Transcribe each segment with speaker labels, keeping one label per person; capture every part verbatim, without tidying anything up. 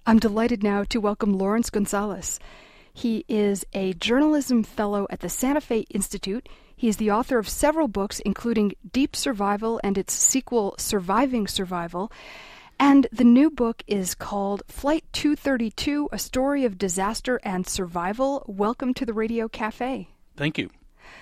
Speaker 1: I'm delighted now to welcome Lawrence Gonzalez. He is a journalism fellow at the Santa Fe Institute. He is the author of several books, including Deep Survival and its sequel, Surviving Survival. And the new book is called Flight two thirty-two, A Story of Disaster and Survival. Welcome to the Radio Cafe.
Speaker 2: Thank you.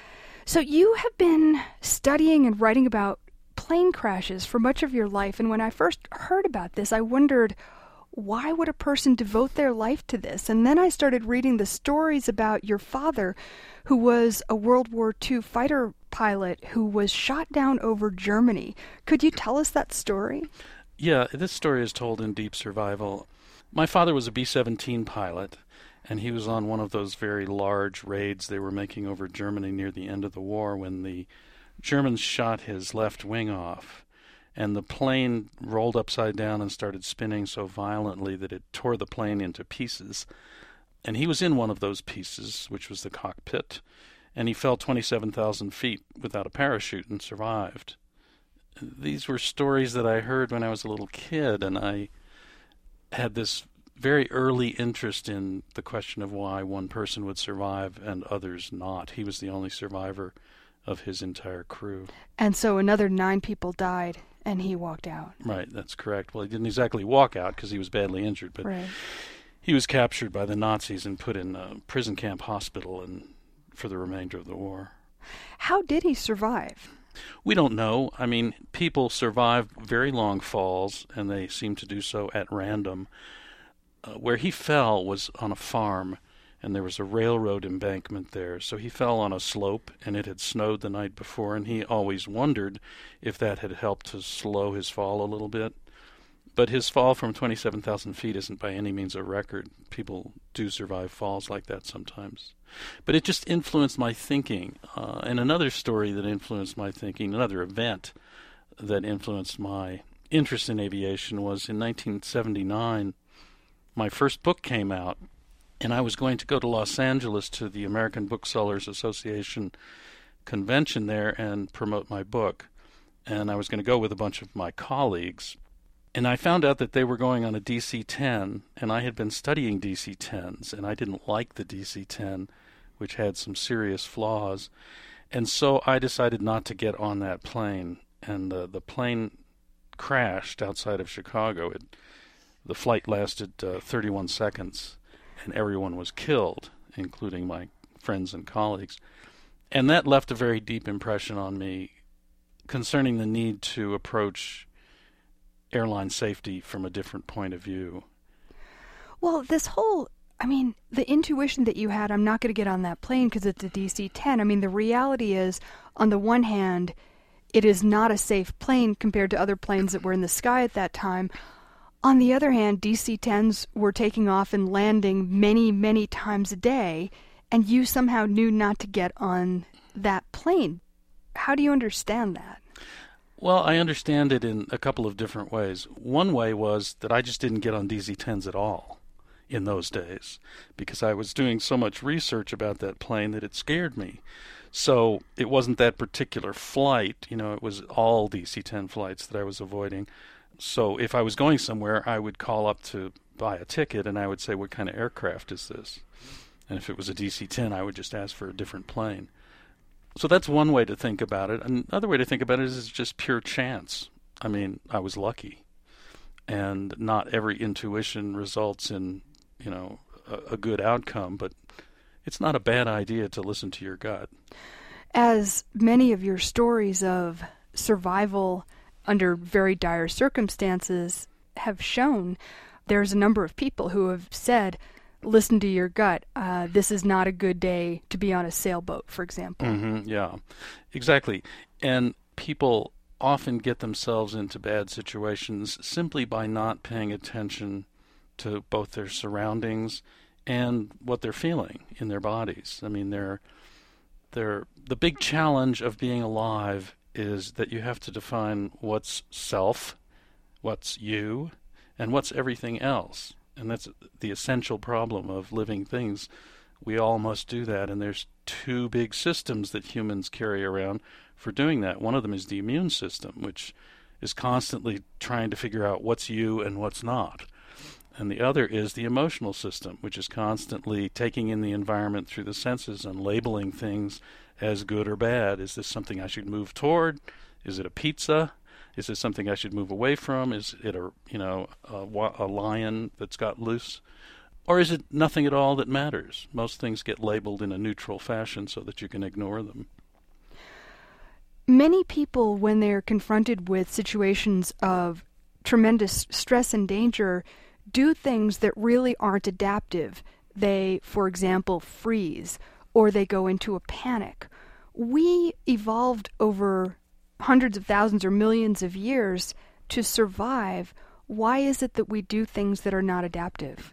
Speaker 1: So you have been studying and writing about plane crashes for much of your life. And when I first heard about this, I wondered, why would a person devote their life to this? And then I started reading the stories about your father, who was a World War Two fighter pilot who was shot down over Germany. Could you tell us that story?
Speaker 2: Yeah, this story is told in Deep Survival. My father was a B seventeen pilot, and he was on one of those very large raids they were making over Germany near the end of the war when the Germans shot his left wing off. And the plane rolled upside down and started spinning so violently that it tore the plane into pieces. And he was in one of those pieces, which was the cockpit, and he fell twenty-seven thousand feet without a parachute and survived. These were stories that I heard when I was a little kid, and I had this very early interest in the question of why one person would survive and others not. He was the only survivor of his entire crew.
Speaker 1: And so another nine people died, and he walked out.
Speaker 2: Right, that's correct. Well, he didn't exactly walk out because he was badly injured, but
Speaker 1: right.
Speaker 2: He was captured by the Nazis and put in a prison camp hospital and for the remainder of the war.
Speaker 1: How did he survive?
Speaker 2: We don't know. I mean, people survive very long falls, and they seem to do so at random. Uh, where he fell was on a farm, and there was a railroad embankment there. So he fell on a slope, and it had snowed the night before, and he always wondered if that had helped to slow his fall a little bit. But his fall from twenty-seven thousand feet isn't by any means a record. People do survive falls like that sometimes. But it just influenced my thinking. Uh, and another story that influenced my thinking, another event that influenced my interest in aviation was in nineteen seventy-nine, my first book came out. And I was going to go to Los Angeles to the American Booksellers Association convention there and promote my book. And I was going to go with a bunch of my colleagues. And I found out that they were going on a D C ten, and I had been studying D C tens, and I didn't like the D C ten, which had some serious flaws. And so I decided not to get on that plane. And uh, the plane crashed outside of Chicago. It, the flight lasted uh, thirty-one seconds. And everyone was killed, including my friends and colleagues. And that left a very deep impression on me concerning the need to approach airline safety from a different point of view.
Speaker 1: Well, this whole, I mean, the intuition that you had, I'm not going to get on that plane because it's a D C ten. I mean, the reality is, on the one hand, it is not a safe plane compared to other planes that were in the sky at that time. On the other hand, D C tens were taking off and landing many, many times a day, and you somehow knew not to get on that plane. How do you understand that?
Speaker 2: Well, I understand it in a couple of different ways. One way was that I just didn't get on D C tens at all in those days because I was doing so much research about that plane that it scared me. So it wasn't that particular flight, you know, it was all D C ten flights that I was avoiding. So if I was going somewhere, I would call up to buy a ticket, and I would say, what kind of aircraft is this? And if it was a D C ten, I would just ask for a different plane. So that's one way to think about it. Another way to think about it is it's just pure chance. I mean, I was lucky. And not every intuition results in, you know, a, a good outcome, but it's not a bad idea to listen to your gut.
Speaker 1: As many of your stories of survival under very dire circumstances have shown, there's a number of people who have said, listen to your gut. Uh, this is not a good day to be on a sailboat, for example.
Speaker 2: Mm-hmm, yeah, exactly. And people often get themselves into bad situations simply by not paying attention to both their surroundings and what they're feeling in their bodies. I mean, they're, they're, the big challenge of being alive is that you have to define what's self, what's you, and what's everything else. And that's the essential problem of living things. We all must do that, and there's two big systems that humans carry around for doing that. One of them is the immune system, which is constantly trying to figure out what's you and what's not. And the other is the emotional system, which is constantly taking in the environment through the senses and labeling things as good or bad. Is this something I should move toward? Is it a pizza? Is it something I should move away from? Is it a, you know, a, a lion that's got loose? Or is it nothing at all that matters? Most things get labeled in a neutral fashion so that you can ignore them.
Speaker 1: Many people, when they're confronted with situations of tremendous stress and danger, do things that really aren't adaptive. They, for example, freeze, or they go into a panic. We evolved over hundreds of thousands or millions of years to survive. Why is it that we do things that are not adaptive?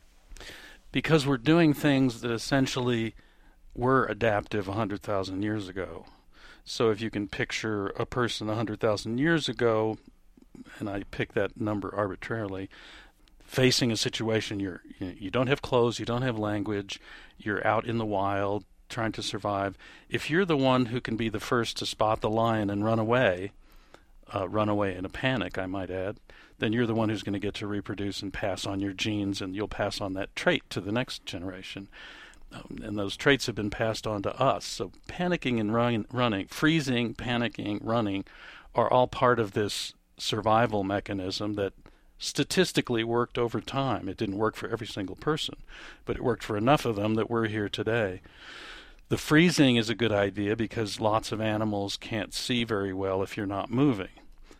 Speaker 2: Because we're doing things that essentially were adaptive one hundred thousand years ago. So if you can picture a person one hundred thousand years ago, and I pick that number arbitrarily, facing a situation, you're, you don't have clothes, you don't have language, you're out in the wild trying to survive. If you're the one who can be the first to spot the lion and run away, uh, run away in a panic, I might add, then you're the one who's going to get to reproduce and pass on your genes, and you'll pass on that trait to the next generation. Um, and those traits have been passed on to us. So panicking and run, running, freezing, panicking, running are all part of this survival mechanism that statistically worked over time. It didn't work for every single person, but it worked for enough of them that we're here today. The freezing is a good idea because lots of animals can't see very well if you're not moving.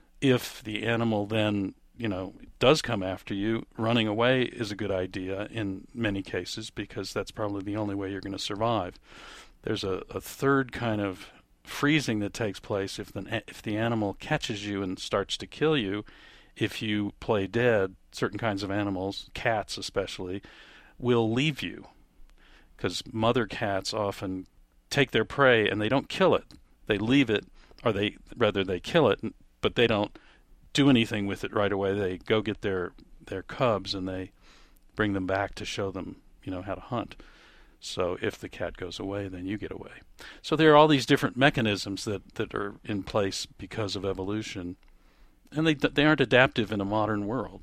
Speaker 2: If the animal then, you know, does come after you, running away is a good idea in many cases because that's probably the only way you're going to survive. There's a, a third kind of freezing that takes place if the if the animal catches you and starts to kill you. If you play dead, certain kinds of animals, cats especially, will leave you because mother cats often take their prey and they don't kill it. They leave it, or they rather they kill it, but they don't do anything with it right away. They go get their their cubs and they bring them back to show them, you know, how to hunt. So if the cat goes away, then you get away. So there are all these different mechanisms that, that are in place because of evolution, and they they aren't adaptive in a modern world.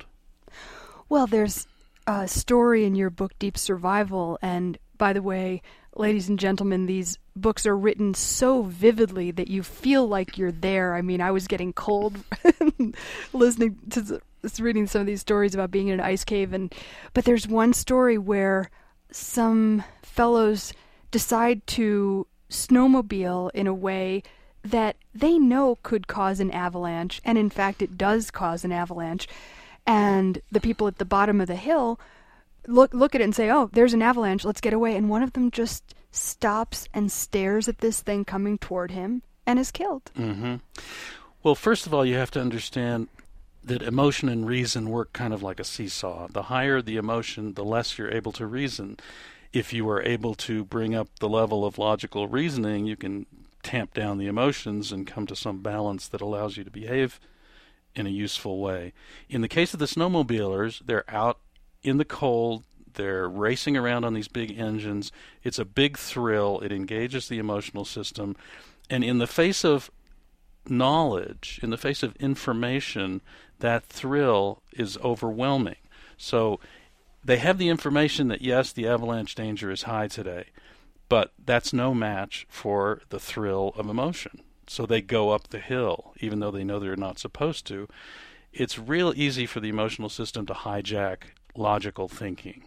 Speaker 1: Well, there's a story in your book, Deep Survival, and by the way, ladies and gentlemen, these books are written so vividly that you feel like you're there. I mean, I was getting cold listening to the, reading some of these stories about being in an ice cave, and but there's one story where some fellows decide to snowmobile in a way that they know could cause an avalanche, and in fact it does cause an avalanche, and the people at the bottom of the hill look look at it and say, oh, there's an avalanche, let's get away, and one of them just stops and stares at this thing coming toward him and is killed.
Speaker 2: Mm-hmm. Well, first of all, you have to understand that emotion and reason work kind of like a seesaw. The higher the emotion, the less you're able to reason. If you are able to bring up the level of logical reasoning, you can tamp down the emotions and come to some balance that allows you to behave in a useful way. In the case of the snowmobilers, they're out in the cold, they're racing around on these big engines. It's a big thrill. It engages the emotional system. And in the face of knowledge, in the face of information, that thrill is overwhelming. So they have the information that, yes, the avalanche danger is high today, but that's no match for the thrill of emotion. So they go up the hill, even though they know they're not supposed to. It's real easy for the emotional system to hijack logical thinking.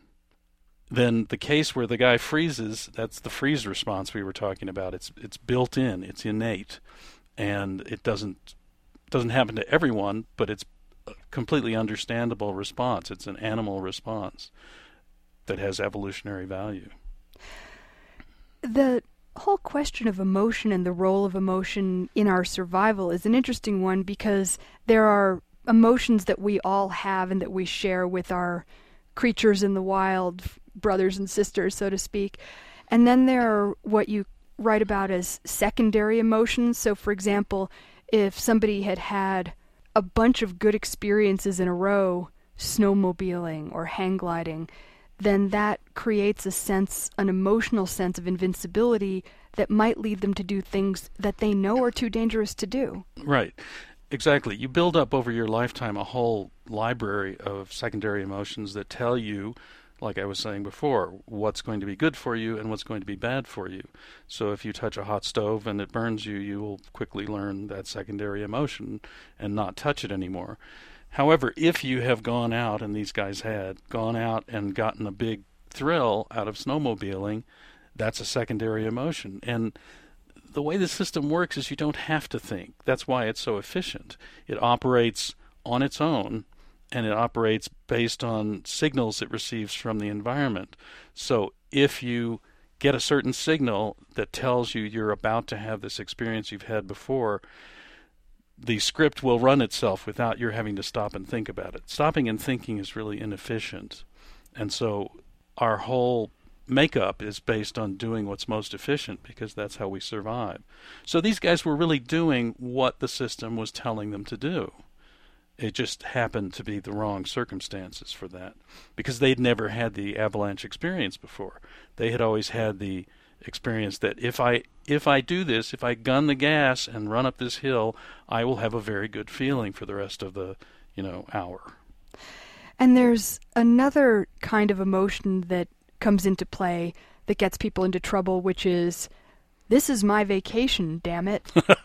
Speaker 2: Then the case where the guy freezes, that's the freeze response we were talking about. It's it's built in, it's innate, and it doesn't doesn't happen to everyone, but it's a completely understandable response. It's an animal response that has evolutionary value.
Speaker 1: The whole question of emotion and the role of emotion in our survival is an interesting one because there are emotions that we all have and that we share with our creatures in the wild, brothers and sisters, so to speak. And then there are what you write about as secondary emotions. So, for example, if somebody had had a bunch of good experiences in a row, snowmobiling or hang gliding, then that creates a sense, an emotional sense of invincibility that might lead them to do things that they know are too dangerous to do.
Speaker 2: Right. Exactly. You build up over your lifetime a whole library of secondary emotions that tell you, like I was saying before, what's going to be good for you and what's going to be bad for you. So if you touch a hot stove and it burns you, you will quickly learn that secondary emotion and not touch it anymore. However, if you have gone out, and these guys had, gone out and gotten a big thrill out of snowmobiling, that's a secondary emotion. And the way the system works is you don't have to think. That's why it's so efficient. It operates on its own, and it operates based on signals it receives from the environment. So if you get a certain signal that tells you you're about to have this experience you've had before, the script will run itself without your having to stop and think about it. Stopping and thinking is really inefficient. And so our whole makeup is based on doing what's most efficient, because that's how we survive. So these guys were really doing what the system was telling them to do. It just happened to be the wrong circumstances for that, because they'd never had the avalanche experience before. They had always had the experience that if I if I do this, if I gun the gas and run up this hill, I will have a very good feeling for the rest of the, you know, hour.
Speaker 1: And there's another kind of emotion that comes into play that gets people into trouble, which is, this is my vacation, damn it.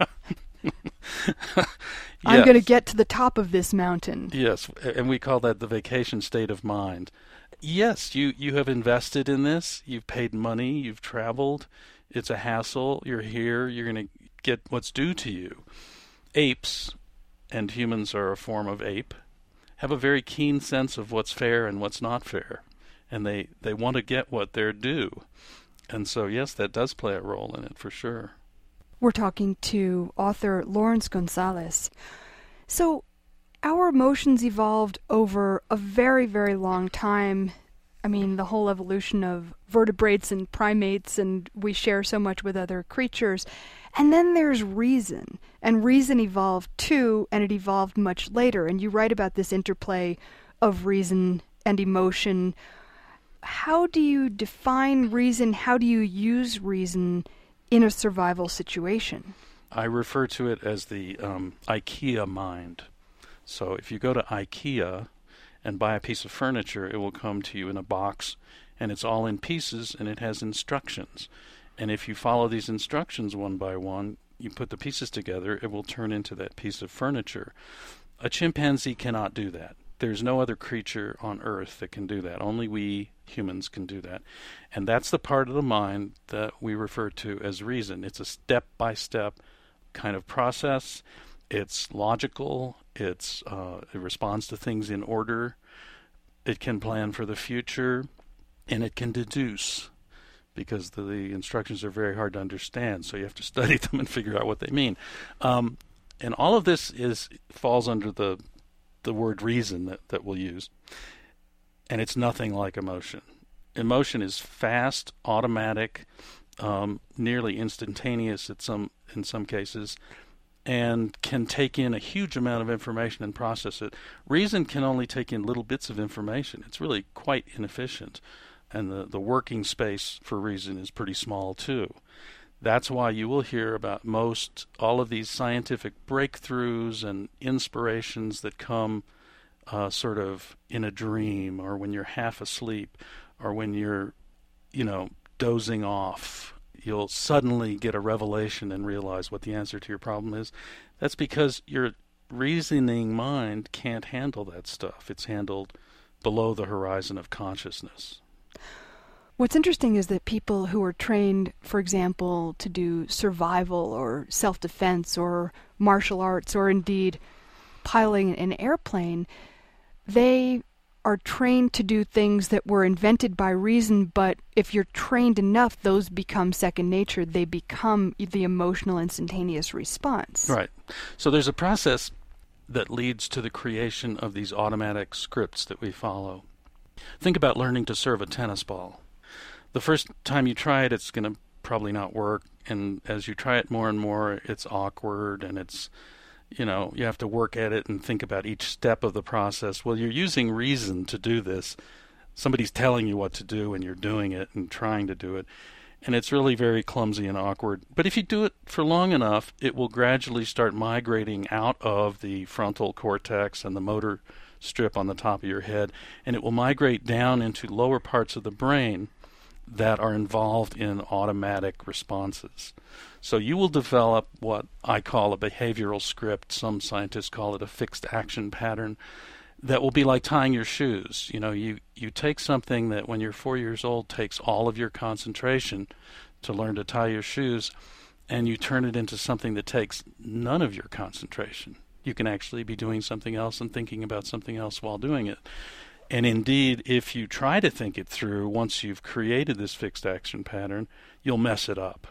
Speaker 1: I'm
Speaker 2: Yes.
Speaker 1: going to get to the top of this mountain.
Speaker 2: Yes, and we call that the vacation state of mind. Yes, you, you have invested in this. You've paid money. You've traveled. It's a hassle. You're here. You're going to get what's due to you. Apes, and humans are a form of ape, have a very keen sense of what's fair and what's not fair. And they, they want to get what they're due. And so, yes, that does play a role in it for sure.
Speaker 1: We're talking to author Lawrence Gonzales. So our emotions evolved over a very, very long time. I mean, the whole evolution of vertebrates and primates, and we share so much with other creatures. And then there's reason. And reason evolved too, and it evolved much later. And you write about this interplay of reason and emotion. How do you define reason? How do you use reason in a survival situation?
Speaker 2: I refer to it as the um, IKEA mind. So if you go to IKEA and buy a piece of furniture, it will come to you in a box, and it's all in pieces, and it has instructions. And if you follow these instructions one by one, you put the pieces together, it will turn into that piece of furniture. A chimpanzee cannot do that. There's no other creature on Earth that can do that. Only we humans can do that. And that's the part of the mind that we refer to as reason. It's a step-by-step kind of process. It's logical. It's uh, it responds to things in order. It can plan for the future, and it can deduce, because the, the instructions are very hard to understand, so you have to study them and figure out what they mean. Um, and all of this is falls under the the word reason that, that we'll use. And it's nothing like emotion. Emotion is fast, automatic, um, nearly instantaneous at some in some cases, and can take in a huge amount of information and process it. Reason can only take in little bits of information. It's really quite inefficient. And the, the working space for reason is pretty small too. That's why you will hear about most all of these scientific breakthroughs and inspirations that come uh, sort of in a dream, or when you're half asleep, or when you're, you know, dozing off. You'll suddenly get a revelation and realize what the answer to your problem is. That's because your reasoning mind can't handle that stuff. It's handled below the horizon of consciousness.
Speaker 1: What's interesting is that people who are trained, for example, to do survival or self-defense or martial arts, or indeed piloting an airplane, they are trained to do things that were invented by reason, but if you're trained enough, those become second nature. They become the emotional instantaneous response.
Speaker 2: Right. So there's a process that leads to the creation of these automatic scripts that we follow. Think about learning to serve a tennis ball. The first time you try it, it's going to probably not work, and as you try it more and more, it's awkward, and it's, you know, you have to work at it and think about each step of the process. Well, you're using reason to do this. Somebody's telling you what to do, and you're doing it and trying to do it. and it's really very clumsy and awkward. But if you do it for long enough, it will gradually start migrating out of the frontal cortex and the motor strip on the top of your head, and it will migrate down into lower parts of the brain that are involved in automatic responses. So you will develop what I call a behavioral script. Some scientists call it a fixed action pattern that will be like tying your shoes. You know, you, you take something that when you're four years old takes all of your concentration to learn to tie your shoes, and you turn it into something that takes none of your concentration. You can actually be doing something else and thinking about something else while doing it. And indeed, if you try to think it through, once you've created this fixed action pattern, you'll mess it up.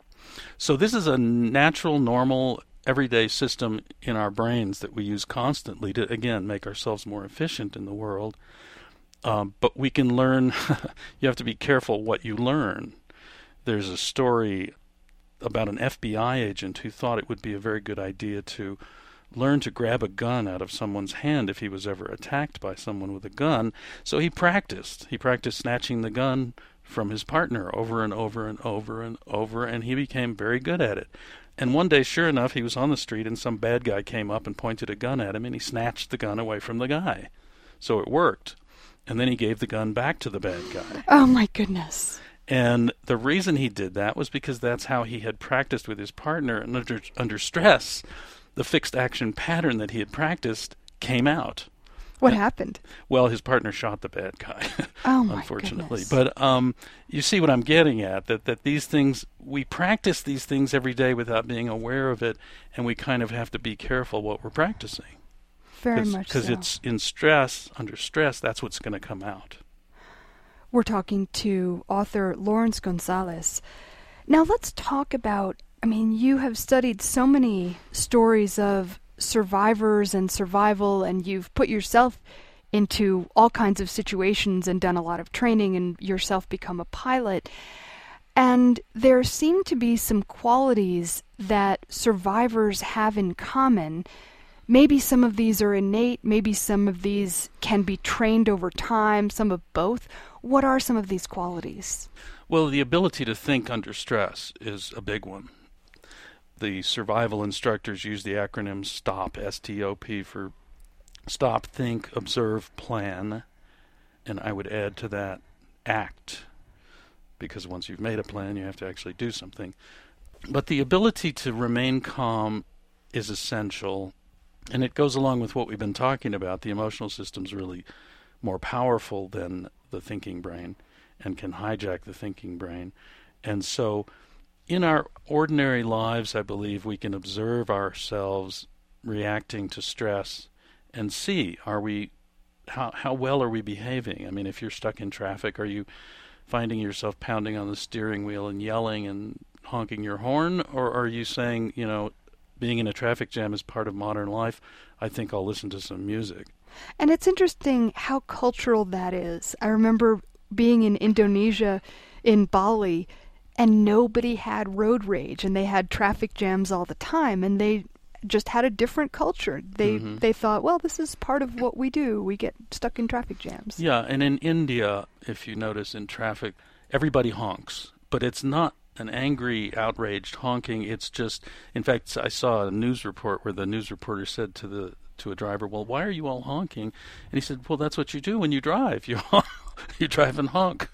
Speaker 2: So this is a natural, normal, everyday system in our brains that we use constantly to, again, make ourselves more efficient in the world. Um, but we can learn, you have to be careful what you learn. There's a story about an F B I agent who thought it would be a very good idea to learn to grab a gun out of someone's hand if he was ever attacked by someone with a gun. So he practiced. He practiced snatching the gun from his partner over and over and over and over, and he became very good at it. And one day, sure enough, he was on the street and some bad guy came up and pointed a gun at him, and he snatched the gun away from the guy. So it worked. And then he gave the gun back to the bad guy.
Speaker 1: Oh, my goodness.
Speaker 2: And the reason he did that was because that's how he had practiced with his partner, and under, under stress, the fixed action pattern that he had practiced came out.
Speaker 1: What
Speaker 2: and,
Speaker 1: happened?
Speaker 2: Well, his partner shot the bad guy,
Speaker 1: oh my
Speaker 2: unfortunately.
Speaker 1: Goodness.
Speaker 2: But um, you see what I'm getting at, that, that these things, we practice these things every day without being aware of it, and we kind of have to be careful what we're practicing.
Speaker 1: Very
Speaker 2: Cause,
Speaker 1: much
Speaker 2: Because
Speaker 1: so.
Speaker 2: it's in stress, under stress, that's what's going to come out.
Speaker 1: We're talking to author Lawrence Gonzalez. Now let's talk about, I mean, you have studied so many stories of survivors and survival, and you've put yourself into all kinds of situations and done a lot of training and yourself become a pilot. And there seem to be some qualities that survivors have in common. Maybe some of these are innate, maybe some of these can be trained over time, some of both. What are some of these qualities?
Speaker 2: Well, the ability to think under stress is a big one. The survival instructors use the acronym STOP, S T O P, for stop, think, observe, plan. And I would add to that, act. Because once you've made a plan, you have to actually do something. But the ability to remain calm is essential. And it goes along with what we've been talking about. The emotional system's really more powerful than the thinking brain and can hijack the thinking brain. And so in our ordinary lives, I believe we can observe ourselves reacting to stress and see, are we, how, how well are we behaving? I mean, if you're stuck in traffic, are you finding yourself pounding on the steering wheel and yelling and honking your horn? Or are you saying, you know, being in a traffic jam is part of modern life, I think I'll listen to some music.
Speaker 1: And it's interesting how cultural that is. I remember being in Indonesia, in Bali, and nobody had road rage, and they had traffic jams all the time, and they just had a different culture. They mm-hmm. they thought, well, this is part of what we do. We get stuck in traffic jams.
Speaker 2: Yeah, and in India, if you notice in traffic, everybody honks, but it's not an angry, outraged honking. It's just, in fact, I saw a news report where the news reporter said to the to a driver, well, why are you all honking? And he said, well, that's what you do when you drive. You you drive and honk.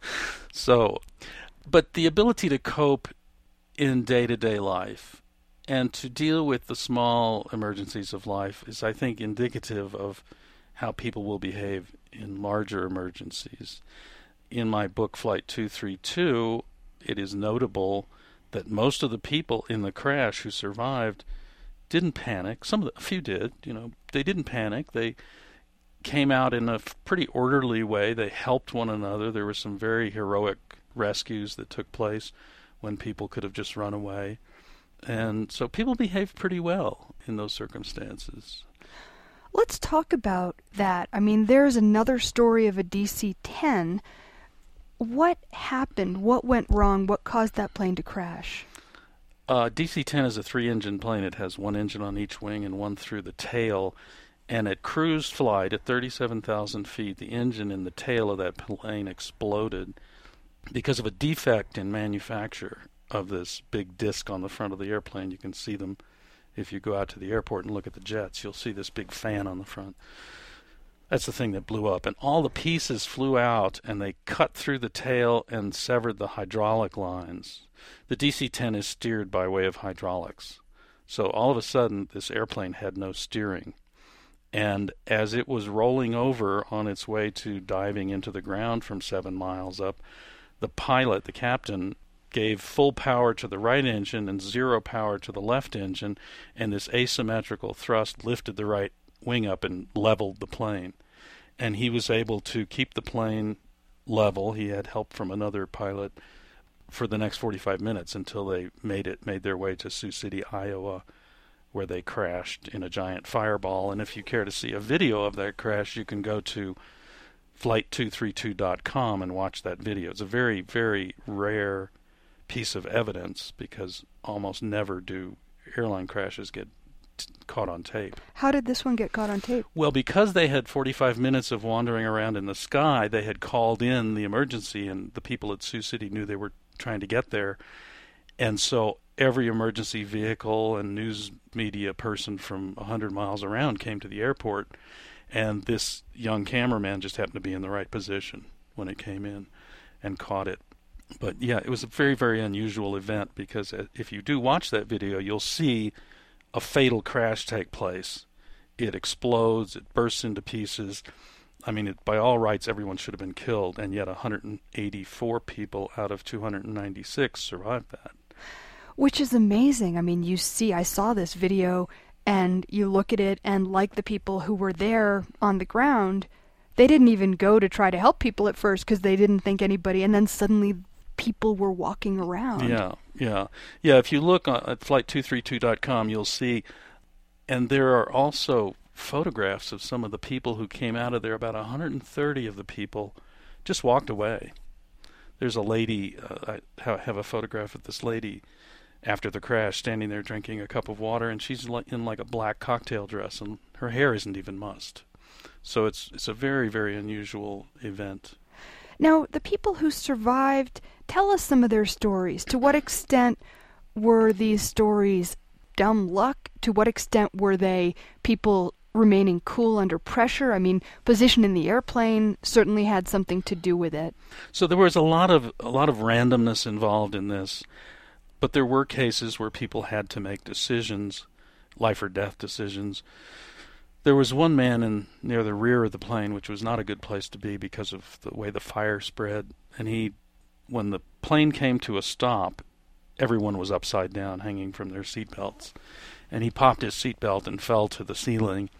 Speaker 2: So, but the ability to cope in day-to-day life and to deal with the small emergencies of life is, I think, indicative of how people will behave in larger emergencies. In my book, Flight two thirty-two, it is notable that most of the people in the crash who survived didn't panic. Some of the, a few did, you know, they didn't panic. They came out in a pretty orderly way. They helped one another. There were some very heroic rescues that took place when people could have just run away. And so people behaved pretty well in those circumstances.
Speaker 1: Let's talk about that. I mean, there's another story of a D C ten. What happened? What went wrong? What caused that plane to crash?
Speaker 2: Uh, D C ten is a three-engine plane. It has one engine on each wing and one through the tail. And at cruise flight at thirty-seven thousand feet, the engine in the tail of that plane exploded. because of a defect in manufacture of this big disc on the front of the airplane. You can see them if you go out to the airport and look at the jets. You'll see this big fan on the front. That's the thing that blew up. And all the pieces flew out, and they cut through the tail and severed the hydraulic lines. The D C ten is steered by way of hydraulics. So all of a sudden, this airplane had no steering. And as it was rolling over on its way to diving into the ground from seven miles up, the pilot, the captain, gave full power to the right engine and zero power to the left engine, and this asymmetrical thrust lifted the right wing up and leveled the plane. And he was able to keep the plane level. He had help from another pilot for the next forty-five minutes until they made it made their way to Sioux City, Iowa, where they crashed in a giant fireball. And if you care to see a video of that crash, you can go to flight two thirty-two dot com and watch that video. It's a very, very rare piece of evidence because almost never do airline crashes get t- caught on tape.
Speaker 1: How did this one get caught on tape?
Speaker 2: Well, because they had forty-five minutes of wandering around in the sky, they had called in the emergency, and the people at Sioux City knew they were trying to get there. And so every emergency vehicle and news media person from one hundred miles around came to the airport, and this young cameraman just happened to be in the right position when it came in and caught it. But yeah, it was a very, very unusual event because if you do watch that video, you'll see a fatal crash take place. It explodes, it bursts into pieces. I mean, it, by all rights, everyone should have been killed, and yet one hundred eighty-four people out of two hundred ninety-six survived that.
Speaker 1: Which is amazing. I mean, you see, I saw this video, and you look at it, and like the people who were there on the ground, they didn't even go to try to help people at first because they didn't think anybody, and then suddenly people were walking around.
Speaker 2: Yeah, yeah. Yeah, if you look at flight two thirty-two dot com, you'll see, and there are also photographs of some of the people who came out of there. About one hundred thirty of the people just walked away. There's a lady, uh, I have a photograph of this lady after the crash standing there drinking a cup of water, and she's in like a black cocktail dress, and her hair isn't even mussed. So it's it's a very, very unusual event.
Speaker 1: Now, the people who survived, tell us some of their stories. To what extent were these stories dumb luck? To what extent were they people remaining cool under pressure? I mean, position in the airplane certainly had something to do with it.
Speaker 2: So there was a lot of a lot of randomness involved in this, but there were cases where people had to make decisions, life or death decisions. There was one man in near the rear of the plane, which was not a good place to be because of the way the fire spread. And he, when the plane came to a stop, everyone was upside down, hanging from their seatbelts. And he popped his seatbelt and fell to the ceiling.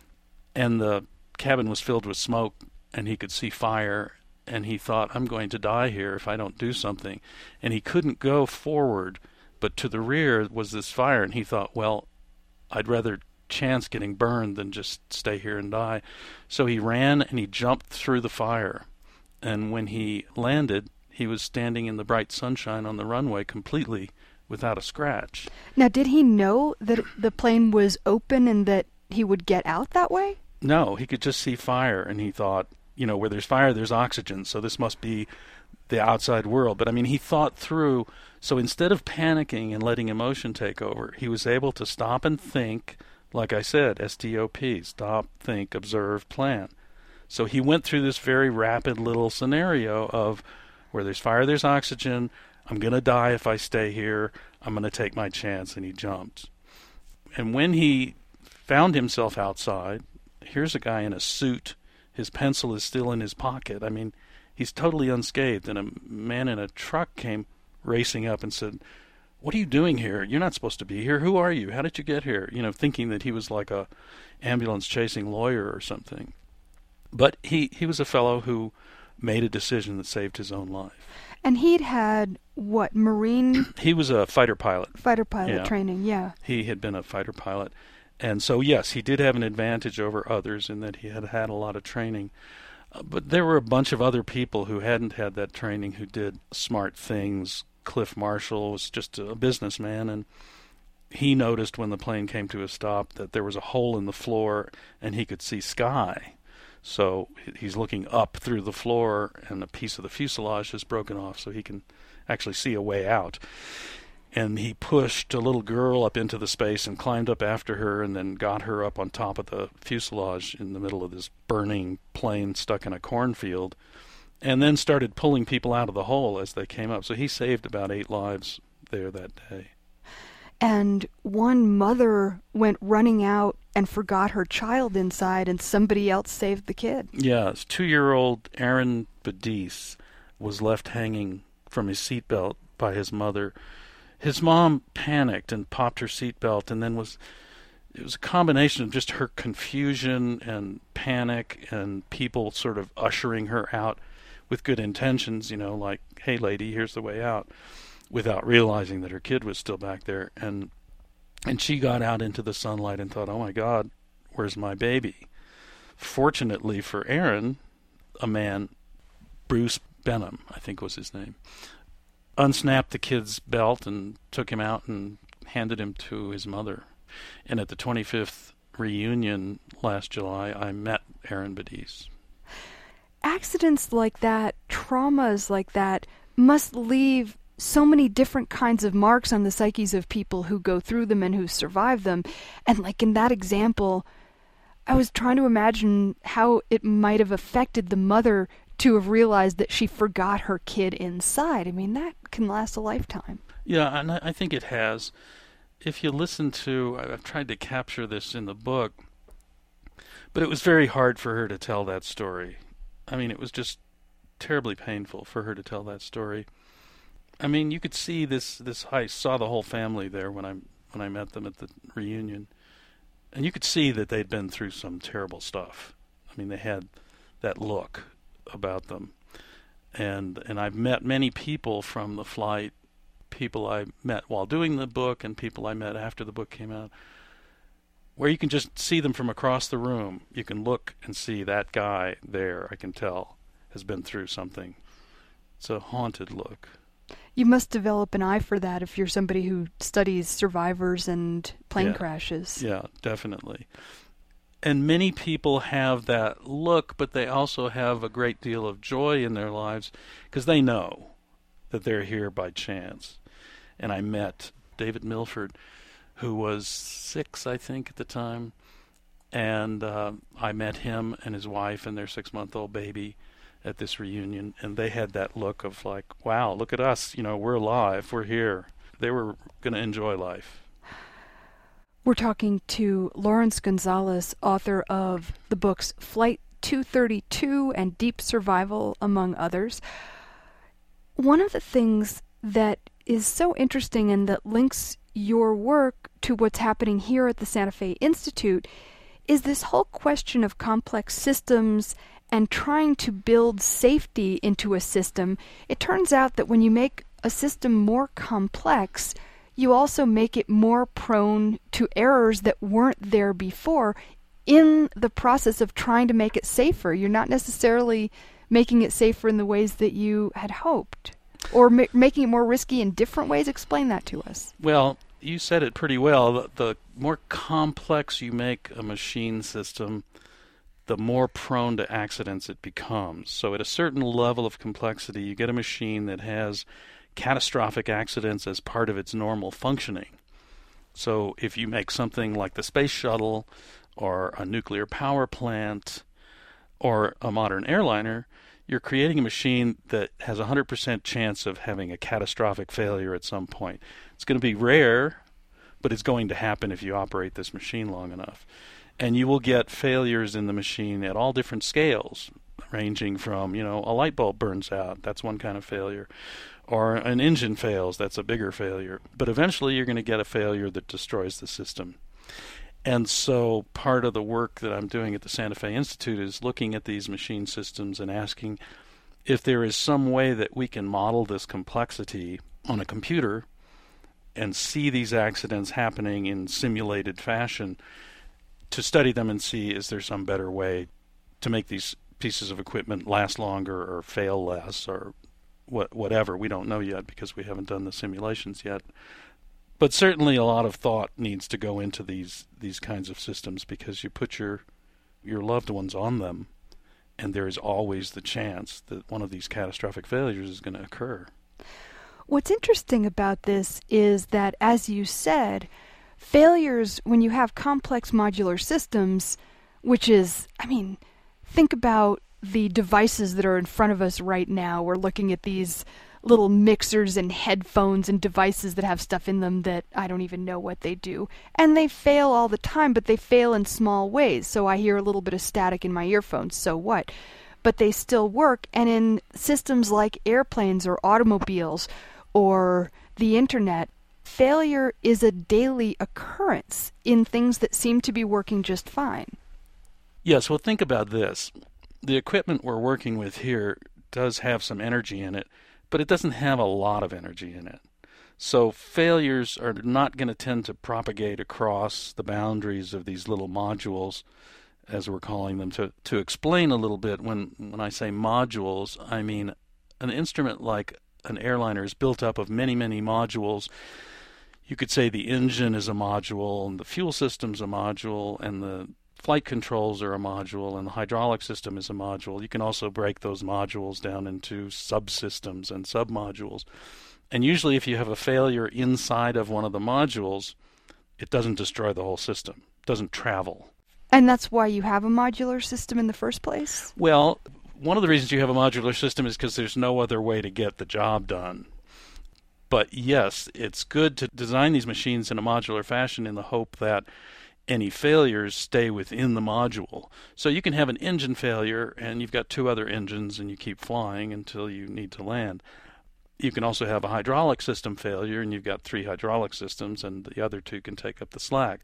Speaker 2: And the cabin was filled with smoke, and he could see fire. And he thought, I'm going to die here if I don't do something. And he couldn't go forward, but to the rear was this fire. And he thought, well, I'd rather chance getting burned than just stay here and die. So he ran and he jumped through the fire. And when he landed, he was standing in the bright sunshine on the runway completely without a scratch.
Speaker 1: Now, did he know that the plane was open and that he would get out that way?
Speaker 2: No, he could just see fire, and he thought, you know, where there's fire, there's oxygen, so this must be the outside world. But I mean, he thought through, so instead of panicking and letting emotion take over, he was able to stop and think, like I said, S T O P, stop, think, observe, plan. So he went through this very rapid little scenario of where there's fire, there's oxygen, I'm going to die if I stay here, I'm going to take my chance, and he jumped. And when he found himself outside, here's a guy in a suit, his pencil is still in his pocket. I mean, he's totally unscathed, and a man in a truck came racing up and said, what are you doing here? You're not supposed to be here. Who are you? How did you get here? You know, thinking that he was like a ambulance chasing lawyer or something. But he, he was a fellow who made a decision that saved his own life.
Speaker 1: And he'd had, what, Marine?
Speaker 2: He was a fighter pilot.
Speaker 1: Fighter pilot
Speaker 2: yeah.
Speaker 1: training, yeah.
Speaker 2: He had been a fighter pilot. And so, yes, he did have an advantage over others in that he had had a lot of training. Uh, but there were a bunch of other people who hadn't had that training who did smart things. Cliff Marshall was just a businessman, and he noticed when the plane came to a stop that there was a hole in the floor and he could see sky. So he's looking up through the floor, and a piece of the fuselage is broken off so he can actually see a way out. And he pushed a little girl up into the space and climbed up after her and then got her up on top of the fuselage in the middle of this burning plane stuck in a cornfield, and then started pulling people out of the hole as they came up. So he saved about eight lives there that day.
Speaker 1: And one mother went running out and forgot her child inside, and somebody else saved the kid.
Speaker 2: Yes, two-year-old Aaron Badis was left hanging from his seatbelt by his mother. His mom panicked and popped her seatbelt, and then was it was a combination of just her confusion and panic and people sort of ushering her out with good intentions, you know, like, hey, lady, here's the way out, without realizing that her kid was still back there. And and she got out into the sunlight and thought, oh, my God, where's my baby? Fortunately for Aaron, a man, Bruce Benham, I think was his name, unsnapped the kid's belt and took him out and handed him to his mother. And at the twenty-fifth reunion last July, I met Aaron Badis.
Speaker 1: Accidents like that, traumas like that, must leave so many different kinds of marks on the psyches of people who go through them and who survive them. And like in that example, I was trying to imagine how it might have affected the mother to have realized that she forgot her kid inside. I mean, that can last a lifetime.
Speaker 2: Yeah, and I think it has. If you listen to, I've tried to capture this in the book, but it was very hard for her to tell that story. I mean, it was just terribly painful for her to tell that story. I mean, you could see this, this I saw the whole family there when I when I met them at the reunion, and you could see that they'd been through some terrible stuff. I mean, they had that look about them. And and I've met many people from the flight, people I met while doing the book and people I met after the book came out, where you can just see them from across the room. You can look and see that guy there, I can tell, has been through something. It's a haunted look.
Speaker 1: You must develop an eye for that if you're somebody who studies survivors and plane
Speaker 2: yeah.
Speaker 1: crashes.
Speaker 2: Yeah, definitely. And many people have that look, but they also have a great deal of joy in their lives because they know that they're here by chance. And I met David Milford, who was six, I think, at the time. And uh, I met him and his wife and their six-month-old baby at this reunion, and they had that look of like, wow, look at us, you know, we're alive, we're here. They were going to enjoy life.
Speaker 1: We're talking to Lawrence Gonzales, author of the books Flight two thirty-two and Deep Survival, among others. One of the things that is so interesting and that links your work to what's happening here at the Santa Fe Institute is this whole question of complex systems and trying to build safety into a system. It turns out that when you make a system more complex, you also make it more prone to errors that weren't there before in the process of trying to make it safer. You're not necessarily making it safer in the ways that you had hoped, or ma- making it more risky in different ways. Explain that to us.
Speaker 2: Well, you said it pretty well. The, the more complex you make a machine system, the more prone to accidents it becomes. So at a certain level of complexity, you get a machine that has catastrophic accidents as part of its normal functioning. So if you make something like the space shuttle or a nuclear power plant or a modern airliner, you're creating a machine that has a one hundred percent chance of having a catastrophic failure at some point. It's going to be rare, but it's going to happen if you operate this machine long enough. And you will get failures in the machine at all different scales, ranging from, you know, a light bulb burns out, that's one kind of failure, or an engine fails, that's a bigger failure. But eventually you're going to get a failure that destroys the system. And so part of the work that I'm doing at the Santa Fe Institute is looking at these machine systems and asking if there is some way that we can model this complexity on a computer and see these accidents happening in simulated fashion, to study them and see is there some better way to make these pieces of equipment last longer or fail less or what, whatever. We don't know yet because we haven't done the simulations yet. But certainly a lot of thought needs to go into these these kinds of systems because you put your your loved ones on them and there is always the chance that one of these catastrophic failures is going to occur.
Speaker 1: What's interesting about this is that, as you said, failures, when you have complex modular systems, which is, I mean, think about the devices that are in front of us right now. We're looking at these little mixers and headphones and devices that have stuff in them that I don't even know what they do. And they fail all the time, but they fail in small ways. So I hear a little bit of static in my earphones, so what? But they still work. And in systems like airplanes or automobiles or the internet, failure is a daily occurrence in things that seem to be working just fine.
Speaker 2: Yes, well, think about this. The equipment we're working with here does have some energy in it, but it doesn't have a lot of energy in it. So failures are not going to tend to propagate across the boundaries of these little modules, as we're calling them. To, to explain a little bit, when, when I say modules, I mean an instrument like an airliner is built up of many, many modules. You could say the engine is a module, and the fuel system's a module, and the flight controls are a module, and the hydraulic system is a module. You can also break those modules down into subsystems and submodules. And usually if you have a failure inside of one of the modules, it doesn't destroy the whole system. It doesn't travel.
Speaker 1: And that's why you have a modular system in the first place?
Speaker 2: Well, one of the reasons you have a modular system is because there's no other way to get the job done. But yes, it's good to design these machines in a modular fashion in the hope that any failures stay within the module. So you can have an engine failure and you've got two other engines and you keep flying until you need to land. You can also have a hydraulic system failure and you've got three hydraulic systems and the other two can take up the slack.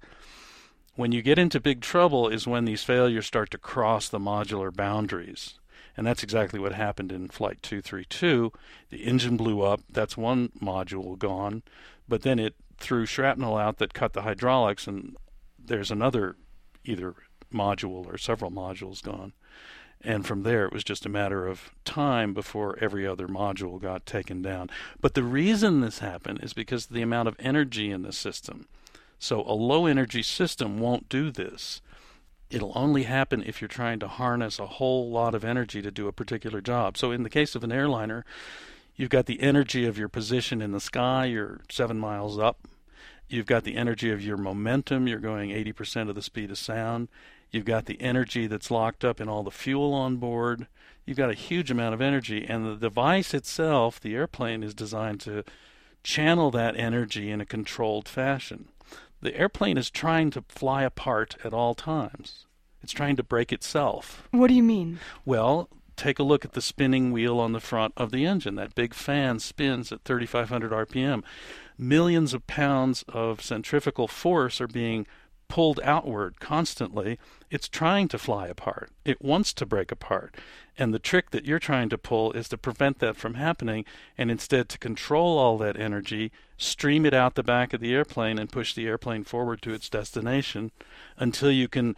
Speaker 2: When you get into big trouble is when these failures start to cross the modular boundaries. And that's exactly what happened in Flight two thirty-two. The engine blew up. That's one module gone. But then it threw shrapnel out that cut the hydraulics, and there's another either module or several modules gone. And from there, it was just a matter of time before every other module got taken down. But the reason this happened is because of the amount of energy in the system. So a low-energy system won't do this. It'll only happen if you're trying to harness a whole lot of energy to do a particular job. So in the case of an airliner, you've got the energy of your position in the sky. You're seven miles up. You've got the energy of your momentum. You're going eighty percent of the speed of sound. You've got the energy that's locked up in all the fuel on board. You've got a huge amount of energy. And the device itself, the airplane, is designed to channel that energy in a controlled fashion. The airplane is trying to fly apart at all times. It's trying to break itself.
Speaker 1: What do you mean?
Speaker 2: Well, take a look at the spinning wheel on the front of the engine. That big fan spins at thirty-five hundred R P M. Millions of pounds of centrifugal force are being pulled outward constantly. It's trying to fly apart. It wants to break apart. And the trick that you're trying to pull is to prevent that from happening, and instead to control all that energy, stream it out the back of the airplane and push the airplane forward to its destination until you can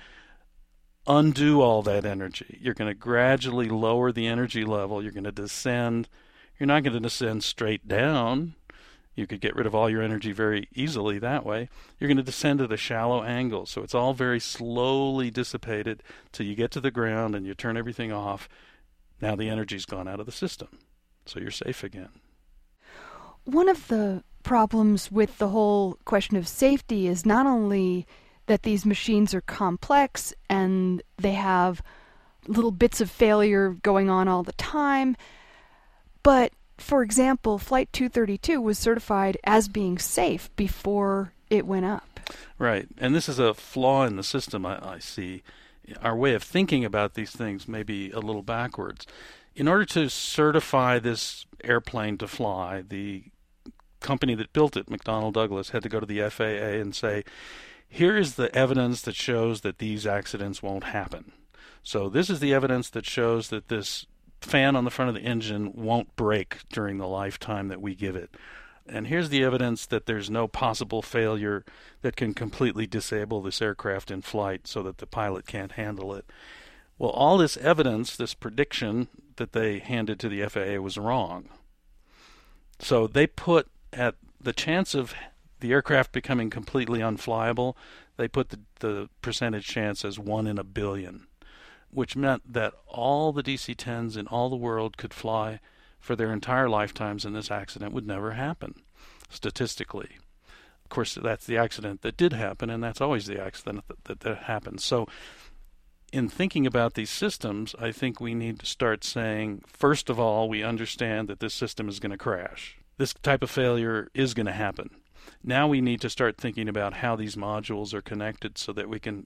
Speaker 2: undo all that energy. You're going to gradually lower the energy level. You're going to descend. You're not going to descend straight down. You could get rid of all your energy very easily that way. You're going to descend at a shallow angle. So it's all very slowly dissipated till you get to the ground and you turn everything off. Now the energy's gone out of the system. So you're safe again.
Speaker 1: One of the problems with the whole question of safety is not only that these machines are complex and they have little bits of failure going on all the time, but for example, Flight two thirty-two was certified as being safe before it went up.
Speaker 2: Right. And this is a flaw in the system, I, I see. Our way of thinking about these things may be a little backwards. In order to certify this airplane to fly, the company that built it, McDonnell Douglas, had to go to the F A A and say, here is the evidence that shows that these accidents won't happen. So this is the evidence that shows that this fan on the front of the engine won't break during the lifetime that we give it. And here's the evidence that there's no possible failure that can completely disable this aircraft in flight so that the pilot can't handle it. Well, all this evidence, this prediction that they handed to the F A A was wrong. So they put at the chance of the aircraft becoming completely unflyable, they put the, the percentage chance as one in a billion. which meant that all the D C tens in all the world could fly for their entire lifetimes, and this accident would never happen, statistically. Of course, that's the accident that did happen, and that's always the accident that, that, that happens. So in thinking about these systems, I think we need to start saying, first of all, we understand that this system is going to crash. This type of failure is going to happen. Now we need to start thinking about how these modules are connected so that we can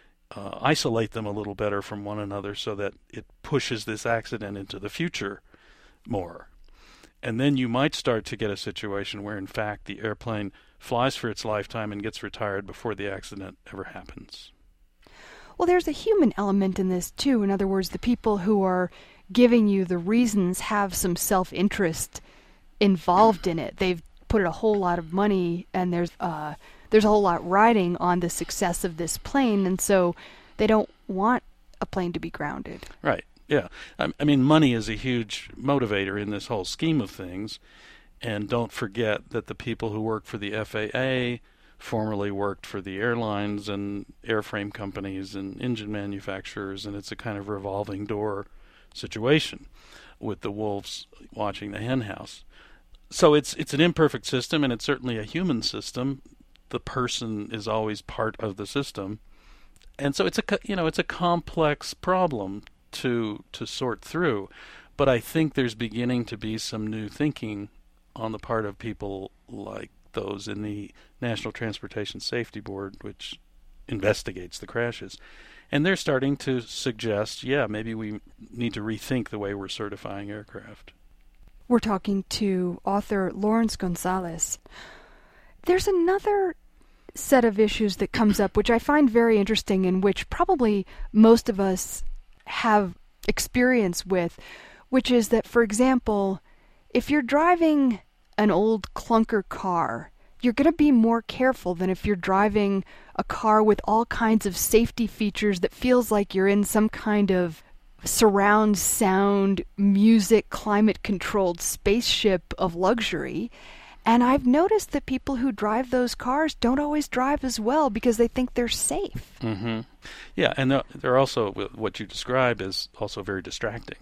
Speaker 2: uh, isolate them a little better from one another so that it pushes this accident into the future more. And then you might start to get a situation where, in fact, the airplane flies for its lifetime and gets retired before the accident ever happens.
Speaker 1: Well, there's a human element in this, too. In other words, the people who are giving you the reasons have some self-interest involved in it. They've put a whole lot of money, and there's uh, there's a whole lot riding on the success of this plane, and so they don't want a plane to be grounded.
Speaker 2: Right, yeah. I, I mean, money is a huge motivator in this whole scheme of things, and don't forget that the people who work for the F A A formerly worked for the airlines and airframe companies and engine manufacturers, and it's a kind of revolving door situation with the wolves watching the hen house. So it's it's an imperfect system, and it's certainly a human system. The person is always part of the system, and so it's a you know it's a complex problem to to sort through. But I think there's beginning to be some new thinking on the part of people like those in the National Transportation Safety Board, which investigates the crashes. And they're starting to suggest, yeah, maybe we need to rethink the way we're certifying aircraft.
Speaker 1: We're talking to author Lawrence Gonzalez. There's another set of issues that comes up, which I find very interesting, and which probably most of us have experience with, which is that, for example, if you're driving an old clunker car, you're going to be more careful than if you're driving a car with all kinds of safety features that feels like you're in some kind of surround sound, music, climate-controlled spaceship of luxury. And I've noticed that people who drive those cars don't always drive as well because they think they're safe.
Speaker 2: Mm-hmm. Yeah, and they're also, what you describe is also very distracting.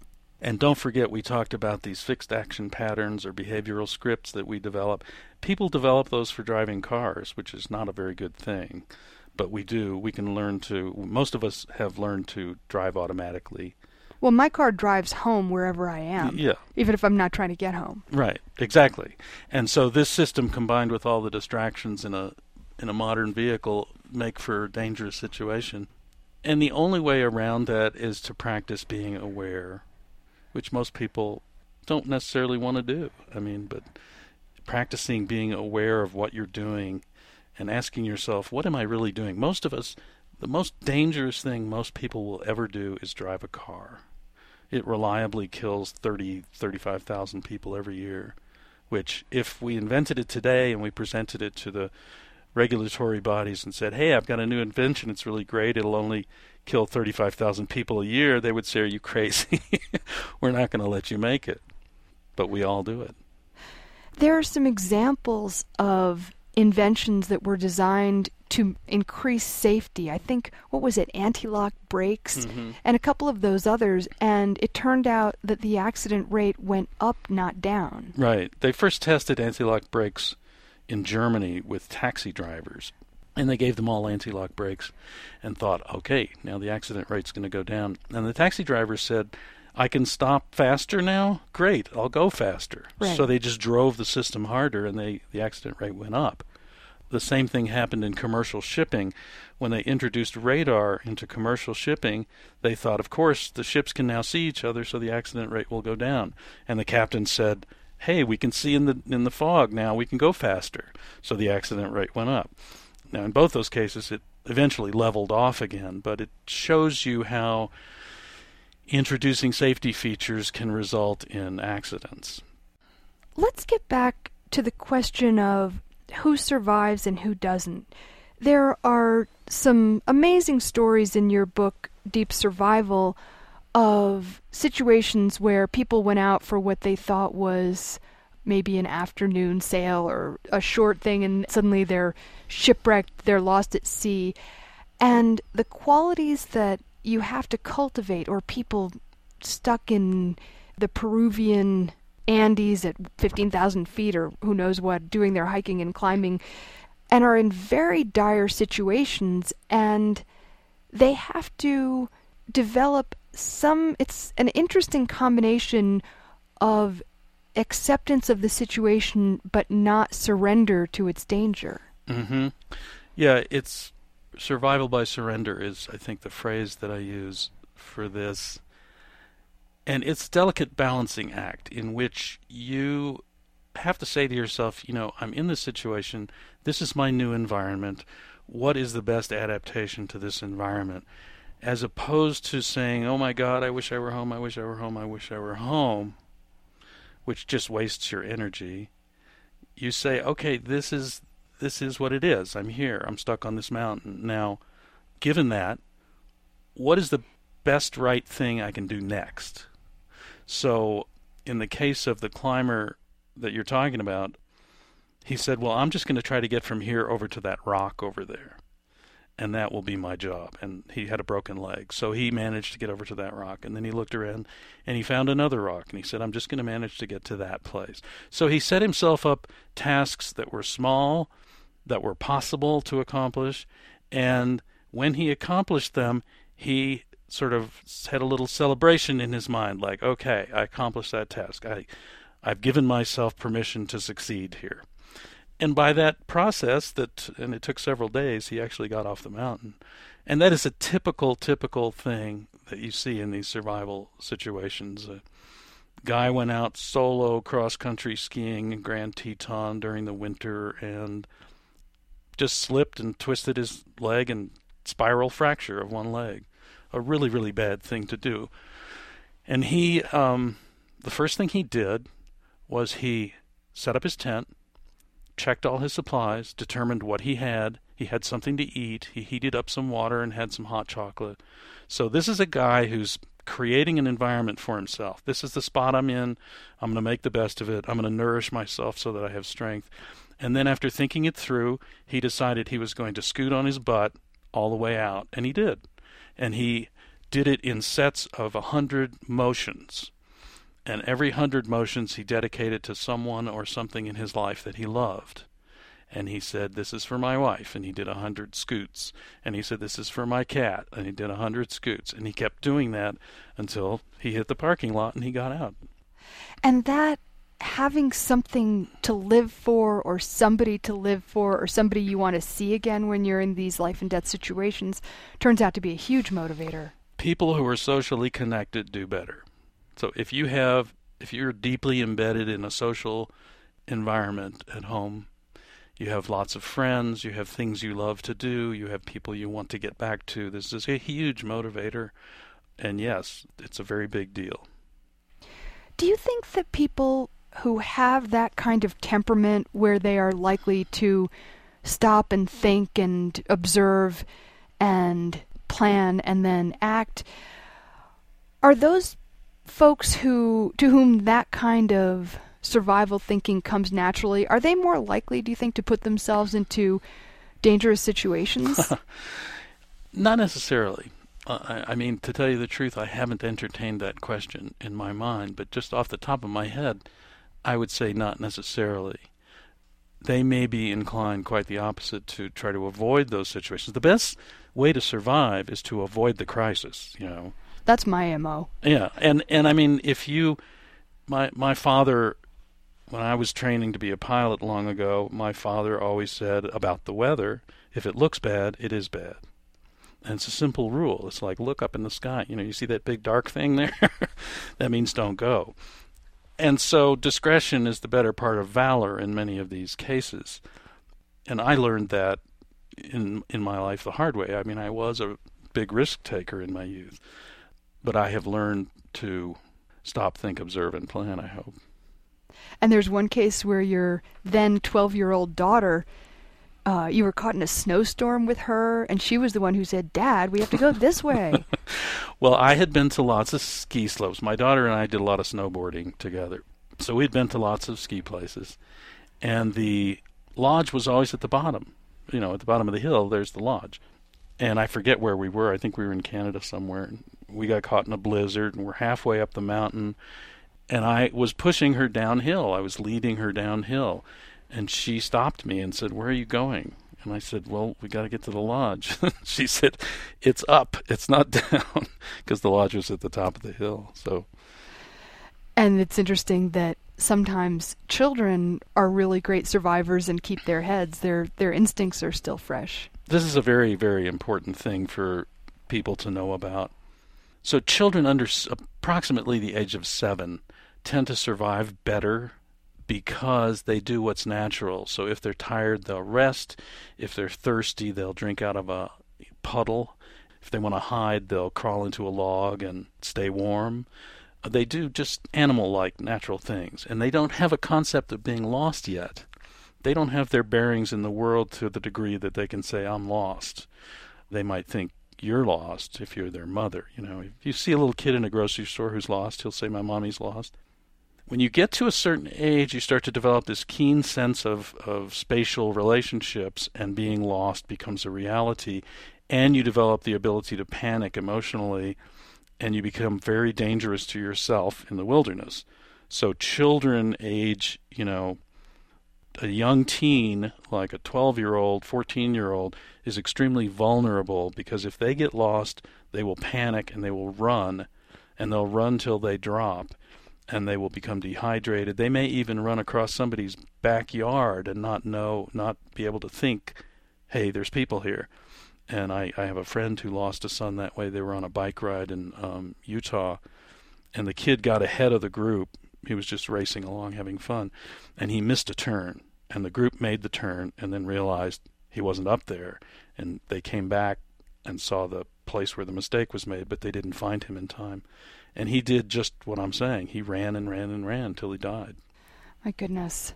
Speaker 2: And don't forget, we talked about these fixed action patterns or behavioral scripts that we develop. People develop those for driving cars, which is not a very good thing. But we do. We can learn to, most of us have learned to drive automatically.
Speaker 1: Well, my car drives home wherever I am,
Speaker 2: yeah.
Speaker 1: even if I'm not trying to get home.
Speaker 2: Right, exactly. And so this system, combined with all the distractions in a in a modern vehicle, make for a dangerous situation. And the only way around that is to practice being aware, which most people don't necessarily want to do. I mean, but practicing being aware of what you're doing and asking yourself, what am I really doing? Most of us, the most dangerous thing most people will ever do is drive a car. It reliably kills thirty, thirty-five thousand people every year, which if we invented it today and we presented it to the regulatory bodies and said, hey, I've got a new invention, it's really great, it'll only kill thirty-five thousand people a year, they would say, are you crazy? We're not going to let you make it. But we all do it.
Speaker 1: There are some examples of inventions that were designed to increase safety. I think, what was it, anti-lock brakes, mm-hmm. and a couple of those others, and it turned out that the accident rate went up, not down.
Speaker 2: Right. They first tested anti-lock brakes in Germany with taxi drivers, and they gave them all anti-lock brakes and thought, okay, now the accident rate's going to go down. And the taxi drivers said, I can stop faster now? Great, I'll go faster.
Speaker 1: Right.
Speaker 2: So they just drove the system harder, and they the accident rate went up. The same thing happened in commercial shipping. When they introduced radar into commercial shipping, they thought, of course, the ships can now see each other, so the accident rate will go down. And the captain said, hey, we can see in the in the fog now, we can go faster. So the accident rate went up. Now, in both those cases, it eventually leveled off again, but it shows you how introducing safety features can result in accidents.
Speaker 1: Let's get back to the question of who survives and who doesn't. There are some amazing stories in your book, Deep Survival, of situations where people went out for what they thought was maybe an afternoon sail or a short thing, and suddenly they're shipwrecked, they're lost at sea. And the qualities that you have to cultivate, or people stuck in the Peruvian Andes at fifteen thousand feet or who knows what, doing their hiking and climbing, and are in very dire situations, and they have to develop some, it's an interesting combination of acceptance of the situation but not surrender to its danger.
Speaker 2: Mm-hmm. Yeah, it's survival by surrender is, I think, the phrase that I use for this. And it's a delicate balancing act in which you have to say to yourself, you know, I'm in this situation. This is my new environment. What is the best adaptation to this environment? As opposed to saying, oh my God, I wish I were home, I wish I were home, I wish I were home, which just wastes your energy. You say, okay, this is this is what it is. I'm here. I'm stuck on this mountain. Now, given that, what is the best right thing I can do next? So in the case of the climber that you're talking about, he said, well, I'm just going to try to get from here over to that rock over there, and that will be my job. And he had a broken leg, so he managed to get over to that rock. And then he looked around, and he found another rock, and he said, I'm just going to manage to get to that place. So he set himself up tasks that were small, that were possible to accomplish, and when he accomplished them, he sort of had a little celebration in his mind, like, okay, I accomplished that task. I, I've given myself permission to succeed here. And by that process, that and it took several days, he actually got off the mountain. And that is a typical, typical thing that you see in these survival situations. A guy went out solo cross-country skiing in Grand Teton during the winter and just slipped and twisted his leg and spiral fracture of one leg. A really, really bad thing to do. And he, um, the first thing he did was he set up his tent, checked all his supplies, determined what he had. He had something to eat. He heated up some water and had some hot chocolate. So this is a guy who's creating an environment for himself. This is the spot I'm in. I'm going to make the best of it. I'm going to nourish myself so that I have strength. And then after thinking it through, he decided he was going to scoot on his butt all the way out, and he did. And he did it in sets of a hundred motions. And every hundred motions he dedicated to someone or something in his life that he loved. And he said, this is for my wife, and he did a hundred scoots. And he said, this is for my cat, and he did a hundred scoots. And he kept doing that until he hit the parking lot and he got out.
Speaker 1: And that, having something to live for, or somebody to live for, or somebody you want to see again when you're in these life and death situations, turns out to be a huge motivator.
Speaker 2: People who are socially connected do better. So if you have, if you're deeply embedded in a social environment at home, you have lots of friends, you have things you love to do, you have people you want to get back to, this is a huge motivator. And yes, it's a very big deal.
Speaker 1: Do you think that people who have that kind of temperament where they are likely to stop and think and observe and plan and then act, are those folks who to whom that kind of survival thinking comes naturally, are they more likely, do you think, to put themselves into dangerous situations?
Speaker 2: Not necessarily. Uh, I, I mean, to tell you the truth, I haven't entertained that question in my mind, but just off the top of my head, I would say not necessarily. They may be inclined quite the opposite, to try to avoid those situations. The best way to survive is to avoid the crisis, you know.
Speaker 1: That's my M O.
Speaker 2: Yeah, and, and I mean, if you, my my father, when I was training to be a pilot long ago, my father always said about the weather, if it looks bad, it is bad. And it's a simple rule. It's like, look up in the sky. You know, you see that big dark thing there? That means don't go. And so discretion is the better part of valor in many of these cases. And I learned that in in my life the hard way. I mean, I was a big risk taker in my youth. But I have learned to stop, think, observe, and plan, I hope.
Speaker 1: And there's one case where your then twelve-year-old daughter, uh, you were caught in a snowstorm with her, and she was the one who said, Dad, we have to go this way.
Speaker 2: Well, I had been to lots of ski slopes. My daughter and I did a lot of snowboarding together. So we'd been to lots of ski places. And the lodge was always at the bottom. You know, at the bottom of the hill, there's the lodge. And I forget where we were. I think we were in Canada somewhere. We got caught in a blizzard, and we're halfway up the mountain. And I was pushing her downhill. I was leading her downhill. And she stopped me and said, "Where are you going?" And I said, "Well, we got to get to the lodge." She said, "It's up. It's not down," because the lodge was at the top of the hill. So,
Speaker 1: and it's interesting that sometimes children are really great survivors and keep their heads. Their their instincts are still fresh.
Speaker 2: This is a very, very important thing for people to know about. So children under approximately the age of seven tend to survive better because they do what's natural. So if they're tired, they'll rest. If they're thirsty, they'll drink out of a puddle. If they want to hide, they'll crawl into a log and stay warm. They do just animal-like natural things, and they don't have a concept of being lost yet. They don't have their bearings in the world to the degree that they can say, "I'm lost." They might think you're lost if you're their mother. You know, if you see a little kid in a grocery store who's lost, he'll say, "My mommy's lost." When you get to a certain age, you start to develop this keen sense of, of spatial relationships, and being lost becomes a reality, and you develop the ability to panic emotionally, and you become very dangerous to yourself in the wilderness. So children age, you know, a young teen, like a twelve-year-old, fourteen-year-old, is extremely vulnerable, because if they get lost, they will panic and they will run, and they'll run till they drop, and they will become dehydrated. They may even run across somebody's backyard and not know, not be able to think, "Hey, there's people here." And I, I have a friend who lost a son that way. They were on a bike ride in um, Utah, and the kid got ahead of the group. He was just racing along, having fun, and he missed a turn. And the group made the turn and then realized he wasn't up there. And they came back and saw the place where the mistake was made, but they didn't find him in time. And he did just what I'm saying. He ran and ran and ran till he died.
Speaker 1: My goodness.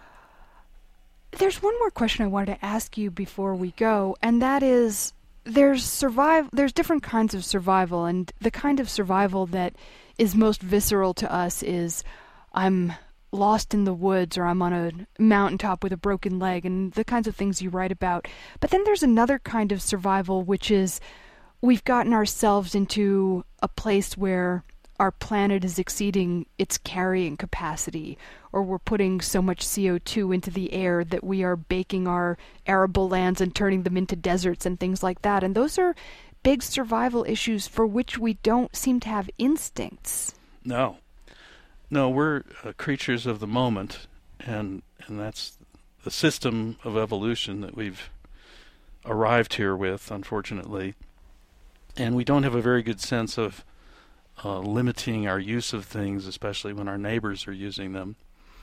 Speaker 1: There's one more question I wanted to ask you before we go, and that is, there's survive. There's different kinds of survival, and the kind of survival that is most visceral to us is, I'm lost in the woods, or I'm on a mountaintop with a broken leg, and the kinds of things you write about. But then there's another kind of survival, which is, we've gotten ourselves into a place where our planet is exceeding its carrying capacity, or we're putting so much C O two into the air that we are baking our arable lands and turning them into deserts and things like that. And those are big survival issues for which we don't seem to have instincts.
Speaker 2: No. No, we're uh, creatures of the moment, and and that's the system of evolution that we've arrived here with, unfortunately. And we don't have a very good sense of uh, limiting our use of things, especially when our neighbors are using them.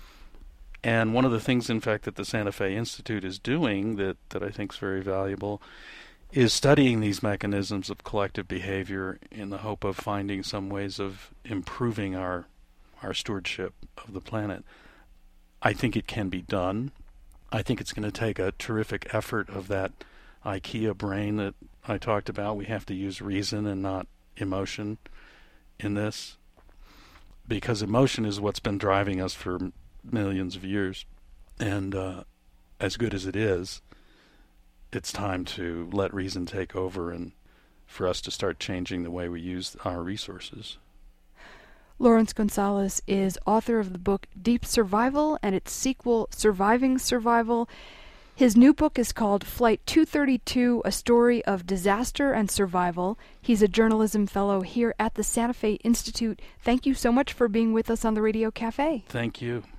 Speaker 2: And one of the things, in fact, that the Santa Fe Institute is doing that, that I think is very valuable is studying these mechanisms of collective behavior in the hope of finding some ways of improving our our stewardship of the planet. I think it can be done. I think it's going to take a terrific effort of that IKEA brain that I talked about. We have to use reason and not emotion in this, because emotion is what's been driving us for millions of years. And uh, as good as it is, it's time to let reason take over and for us to start changing the way we use our resources.
Speaker 1: Lawrence Gonzales is author of the book Deep Survival and its sequel, Surviving Survival. His new book is called Flight two thirty-two, A Story of Disaster and Survival. He's a journalism fellow here at the Santa Fe Institute. Thank you so much for being with us on the Radio Cafe.
Speaker 2: Thank you.